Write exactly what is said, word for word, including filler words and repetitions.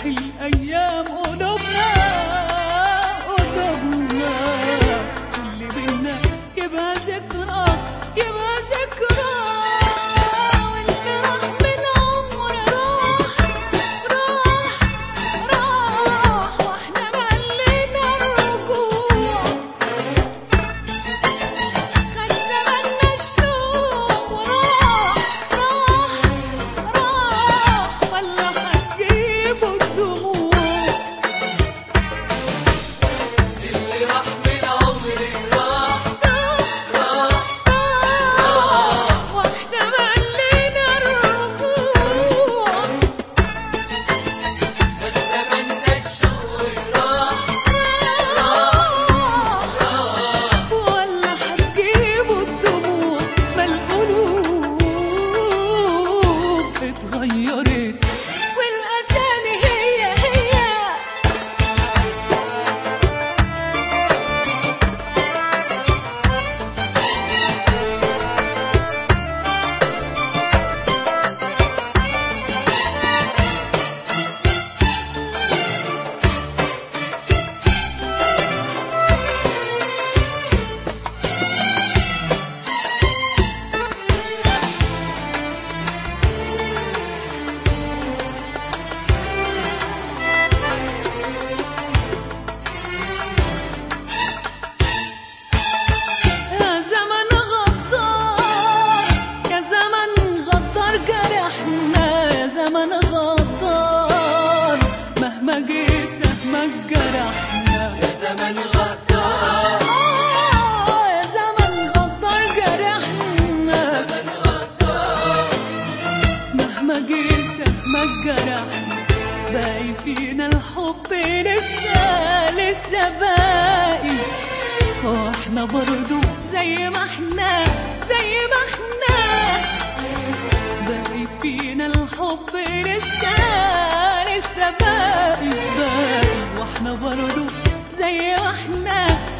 الأيام قلوبنا قلوبنا اللي بينا يبقى ذكرى يبقى ذكرى واللي راح من عمر راح راح راح واحنا ملينا الرجوع خد زماننا الشوق وراح راح راح ولا هتجيبوا الدموع اللي راح من عمري راح راح واحنا ملينا الرجوع خد زماننا الشوق راح راح ولا هتجيبوا الدموع ما القلوب اتغيرت والأسامي هي هي يا زمن غدار يا زمن غدار جرحنا يا زمن غدار مهما جه سهمك جرحنا يا زمن غدار آه يا زمن غدار جرحنا زمن غدار مهما جه سهمك جرحنا باقي فينا الحب لسه لسه باقي واحنا برضو زي ما احنا زي ما احنا باقي فينا الحب لسه لسه باقي باقي واحنا برضو زي ما احنا